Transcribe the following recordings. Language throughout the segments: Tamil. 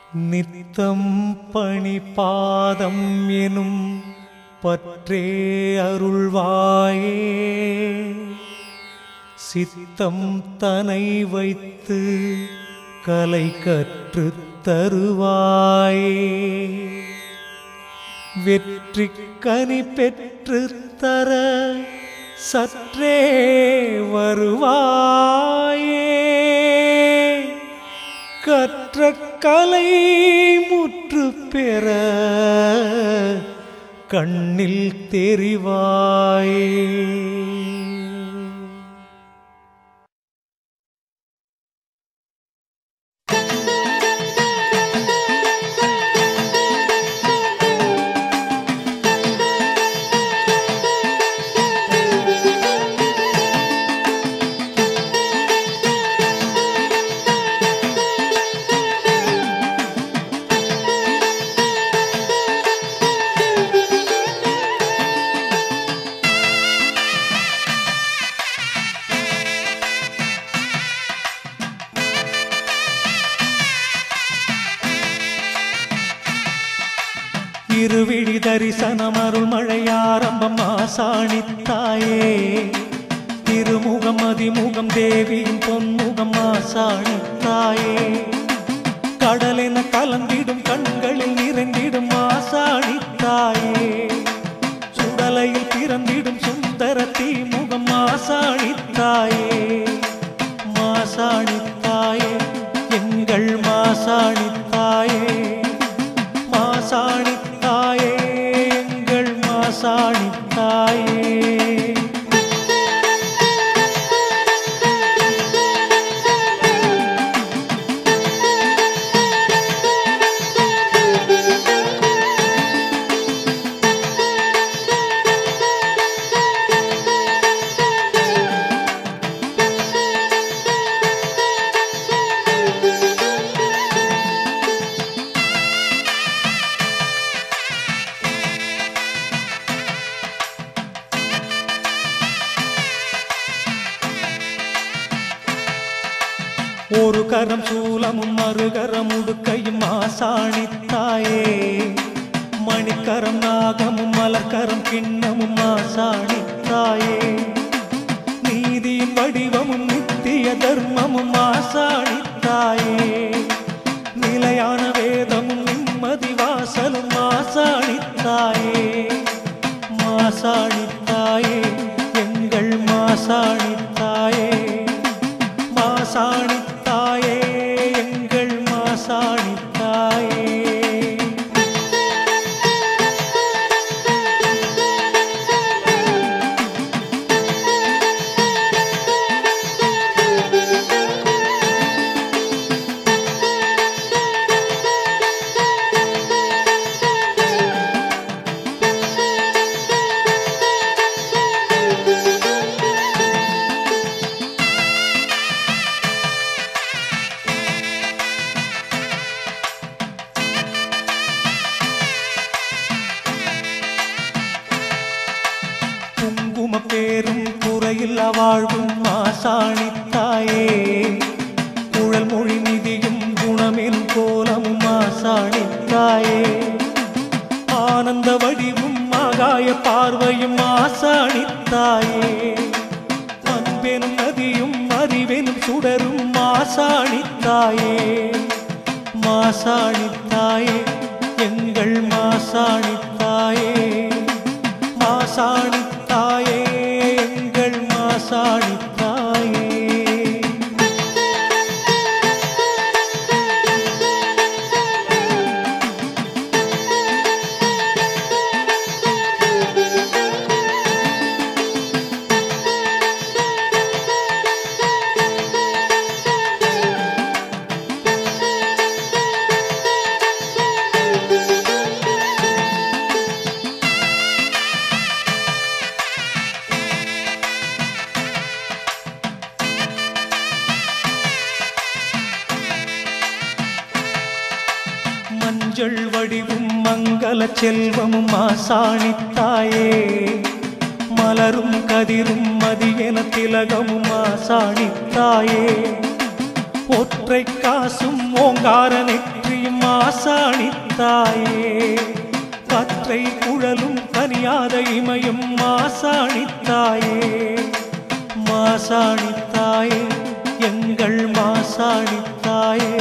நித்தம் பணிபாதம் எனும் பற்றே அருள்வாயே சித்தம் தனை வைத்து கலை கற்று தருவாயே வெற்றி கனி பெற்று தர சற்றே வருவாயே கற்ற கலை முற்று பெற கண்ணில் தெரிவாயே இருவிழி தரிசனம் அருள் மழையாரம்பம் ஆசாணித்தாயே திருமுகம் அதிமுகம் தேவியின் பொன்முகம் ஆசாணித்தாயே கடலென கலந்திடும் கண்களில் நிறைந்திடும் ஆசாணித்தாயே சுடலையில் பிறந்திடும் சுந்தர தீமுகம் மாசாணித்தாயே மாசாணித்தாயே எங்கள் மாசாணித்தாயே மாசாணி எங்கள் மாசாணித்தாயே ஒரு கரம் சூலமும் மறுகரம் உடுக்கையும் மாசாணித்தாயே மணிக்கரம் நாகமும் மலர்கரம் கிண்ணமும் மாசாணித்தாயே நீதியின் வடிவமும் நித்திய தர்மமும் மாசாணித்தாயே நிலையான வேதமும் நிம்மதி வாசலும் மாசாணித்தாயே மாசாணித்தாயே எங்கள் மாசாணித்தாயே மாசாணித்தாயே எங்கள் மாசாணித்தாயே பேரும் குறையில்லா வாழ்வும் மாசாணித்தாயே குழல் மொழி நிதியும் குணமெனும் கோலமும் மாசாணித்தாயே ஆனந்த வடிவும் ஆகாய பார்வையும் மாசாணித்தாயே அன்பெனும் நதியும் அறிவெனும் சுடரும் மாசாணித்தாயே மாசாணித்தாயே எங்கள் மாசாணித்தாயே மாசாணித்தாயே எங்கள் மாசாணித்தாயே மஞ்சள் வடிவும் மங்கள செல்வமும் மாசாணித்தாயே மலரும் கதிரும் மதியென திலகமும் மாசாணித்தாயே ஒற்றை காசும் ஓங்கார நெற்றியும் மாசாணித்தாயே கற்றை குழலும் கனியாத இமையும் மாசாணித்தாயே மாசாணித்தாயே எங்கள் மாசாணித்தாயே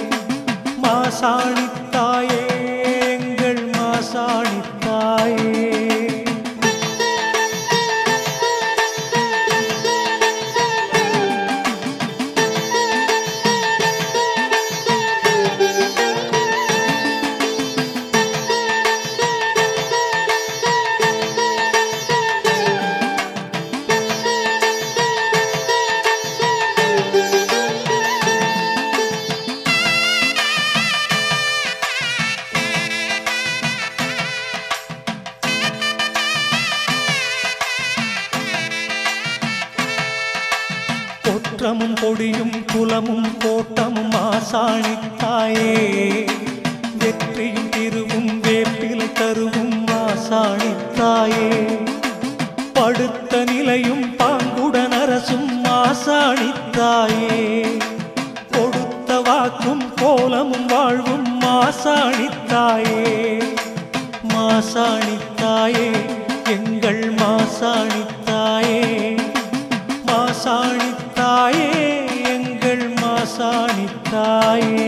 மாசாணித்தாயே எங்கள் மாசாணித்தாயே குற்றமும் கொடியும் குலமும் கோட்டமும் மாசாணித்தாயே வெற்றியும் திருவும் வேப்பிலை தருவும் மாசாணித்தாயே படுத்த நிலையும் பாங்குடன் அரசும் மாசாணித்தாயே கொடுத்த வாக்கும் கோலமும் வாழ்வும் மாசாணித்தாயே மாசாணித்தாயே எங்கள் மாசாணித்தாயே மாசாணித்தாயே எங்கள் மாசாணித்தாயே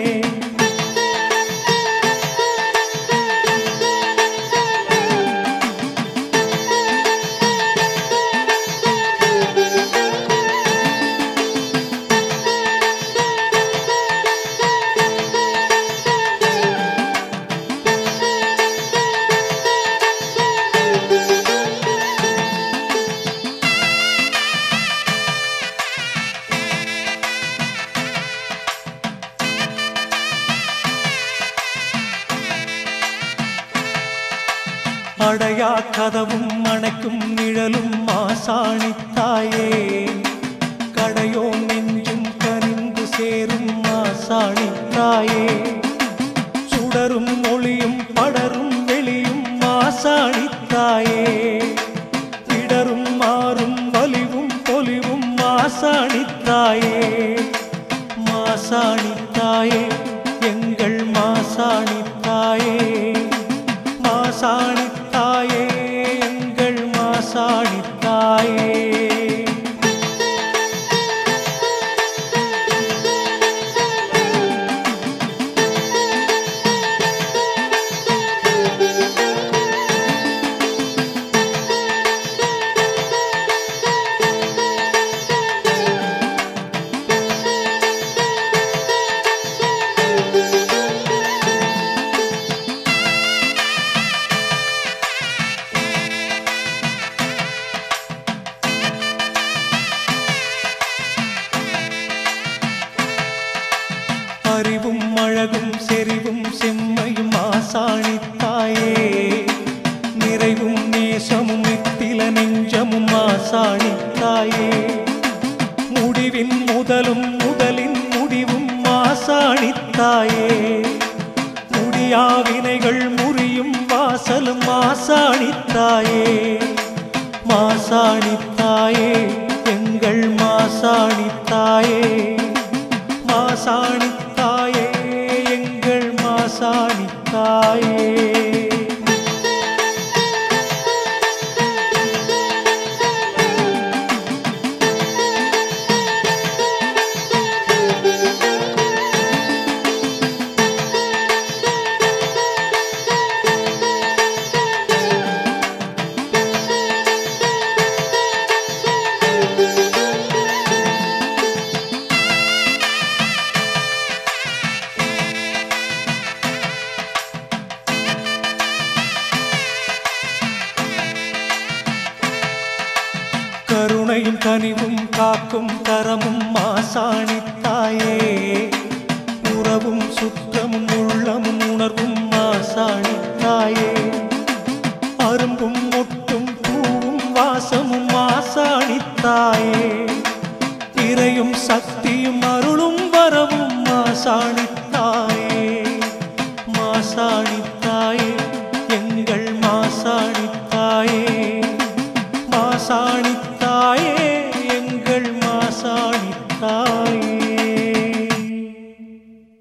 அடையா கதவும் அணைக்கும் நிழலும் மாசாணித்தாயே கடையோ நெஞ்சும் கனிந்து சேரும் மாசாணித்தாயே சுடரும் ஒளியும் படரும் வெளியும் மாசாணித்தாயே இடரும் மாறும் வலிவும் பொலிவும் மாசாணித்தாயே மாசாணித்தாயே எங்கள் மாசாணித்தாயே மாசாணித்தாயே எங்கள் மாசாணித்தாயே அறிவும் அழகும் செறிவும் செம்மையும் மாசாணித்தாயே நிறைவும் நேசமும் நித்தில நெஞ்சமும் மாசாணித்தாயே முடிவின் முதலும் முதலின் முடிவும் மாசாணித்தாயே முடியாவினைகள் முறியும் வாசலும் மாசாணித்தாயே மாசாணித்தாயே எங்கள் மாசாணித்தாயே மாசாணித்தாயே எங்கள் மாசாணித்தாயே கருணையும் கனிவும் காக்கும் கரமும் மாசாணித்தாயே உறவும் சுற்றமும் உள்ளமும் உணர்வும் மாசாணித்தாயே அரும்பும் மொட்டும் பூவும் வாசமும் மாசாணித்தாயே இறையும் சக்தியும் அருளும் வரவும் மாசாணித்தாயே மாசாணி